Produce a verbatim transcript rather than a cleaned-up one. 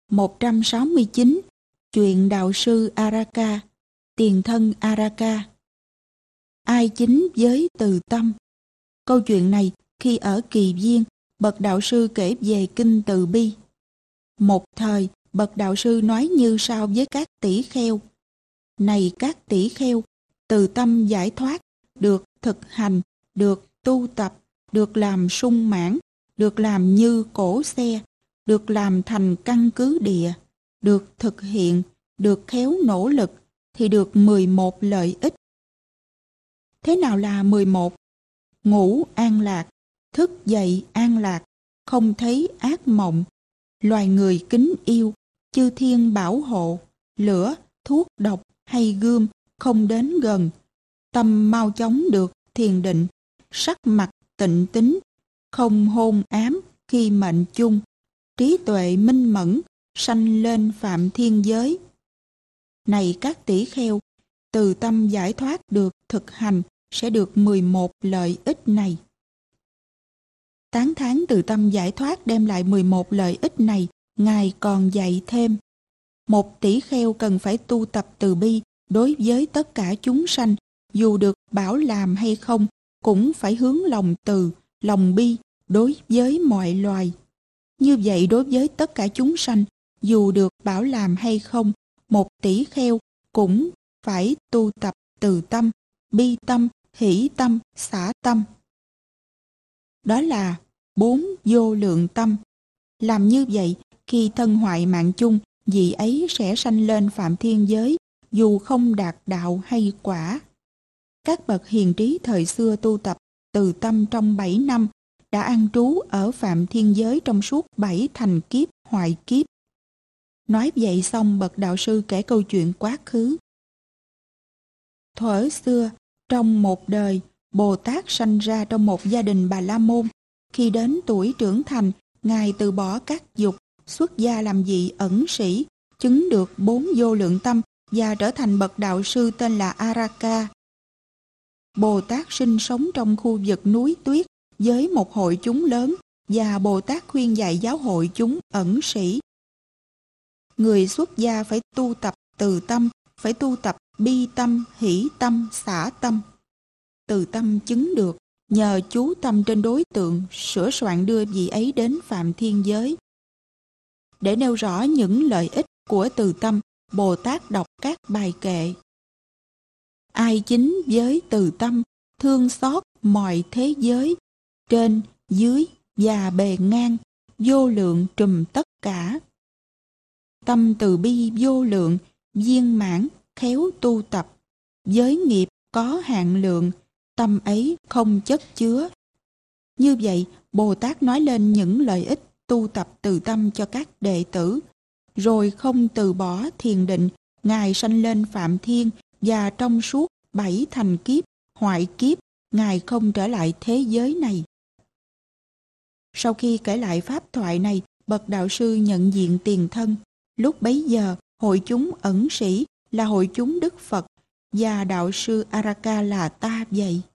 một trăm sáu mươi chín. Chuyện đạo sư Araka, tiền thân Araka. Ai chính với từ tâm? Câu chuyện này khi ở Kỳ Viên, bậc đạo sư kể về kinh Từ Bi. Một thời, bậc đạo sư nói như sau với các tỷ kheo: này các tỷ kheo, từ tâm giải thoát được thực hành, được tu tập, được làm sung mãn, được làm như cỗ xe, được làm thành căn cứ địa, được thực hiện, được khéo nỗ lực, thì được mười một lợi ích. Thế nào là mười một? Ngủ an lạc, thức dậy an lạc, không thấy ác mộng, loài người kính yêu, chư thiên bảo hộ, lửa, thuốc độc hay gươm không đến gần, tâm mau chóng được thiền định, sắc mặt tịnh tín, không hôn ám khi mệnh chung, trí tuệ minh mẫn, sanh lên phạm thiên giới. Này các tỷ kheo, từ tâm giải thoát được thực hành sẽ được mười một lợi ích này. Tán thán từ tâm giải thoát đem lại mười một lợi ích này, Ngài còn dạy thêm: một tỷ kheo cần phải tu tập từ bi đối với tất cả chúng sanh, dù được bảo làm hay không, cũng phải hướng lòng từ, lòng bi đối với mọi loài. Như vậy đối với tất cả chúng sanh, dù được bảo làm hay không, một tỷ kheo cũng phải tu tập từ tâm, bi tâm, hỷ tâm, xả tâm. Đó là bốn vô lượng tâm. Làm như vậy, khi thân hoại mạng chung, vị ấy sẽ sanh lên phạm thiên giới, dù không đạt đạo hay quả. Các bậc hiền trí thời xưa tu tập từ tâm trong bảy năm, đã an trú ở phạm thiên giới trong suốt bảy thành kiếp hoại kiếp. Nói vậy xong, bậc đạo sư kể câu chuyện quá khứ. Thuở xưa, trong một đời, Bồ Tát sanh ra trong một gia đình Bà La Môn. Khi đến tuổi trưởng thành, Ngài từ bỏ các dục, xuất gia làm vị ẩn sĩ, chứng được bốn vô lượng tâm và trở thành bậc đạo sư tên là Araka. Bồ Tát sinh sống trong khu vực núi tuyết với một hội chúng lớn, và Bồ Tát khuyên dạy giáo hội chúng ẩn sĩ. Người xuất gia phải tu tập từ tâm, phải tu tập bi tâm, hỷ tâm, xả tâm. Từ tâm chứng được, nhờ chú tâm trên đối tượng, sửa soạn đưa vị ấy đến phạm thiên giới. Để nêu rõ những lợi ích của từ tâm, Bồ Tát đọc các bài kệ. Ai chính với từ tâm, thương xót mọi thế giới, trên, dưới và bề ngang, vô lượng trùm tất cả. Tâm từ bi vô lượng, viên mãn, khéo tu tập, giới nghiệp có hạn lượng, tâm ấy không chất chứa. Như vậy, Bồ Tát nói lên những lợi ích tu tập từ tâm cho các đệ tử, rồi không từ bỏ thiền định, Ngài sanh lên phạm thiên, và trong suốt bảy thành kiếp, hoại kiếp, Ngài không trở lại thế giới này. Sau khi kể lại pháp thoại này, bậc đạo sư nhận diện tiền thân. Lúc bấy giờ, hội chúng ẩn sĩ là hội chúng Đức Phật, và đạo sư Araka là ta vậy.